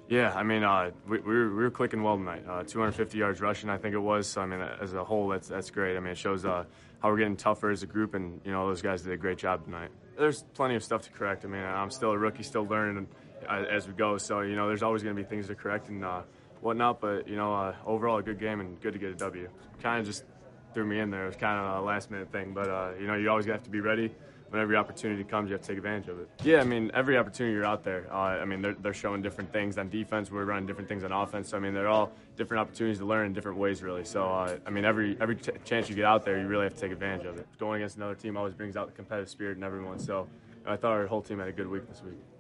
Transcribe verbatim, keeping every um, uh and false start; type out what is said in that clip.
Yeah, I mean, uh, we, we, were, we were clicking well tonight. Uh, two hundred fifty yards rushing, I think it was. So, I mean, as a whole, that's that's great. I mean, it shows uh, how we're getting tougher as a group, and, you know, those guys did a great job tonight. There's plenty of stuff to correct. I mean, I'm still a rookie, still learning uh, as we go. So, you know, there's always going to be things to correct and uh, whatnot. But, you know, uh, overall, a good game and good to get a W. Kind of just threw me in there. It was kind of a last-minute thing. But, uh, you know, you always have to be ready. Whenever your opportunity comes, you have to take advantage of it. Yeah, I mean, every opportunity you're out there, uh, I mean, they're, they're showing different things on defense. We're running different things on offense. So, I mean, they're all different opportunities to learn in different ways, really. So, uh, I mean, every every ch- chance you get out there, you really have to take advantage of it. Going against another team always brings out the competitive spirit in everyone. So, I thought our whole team had a good week this week.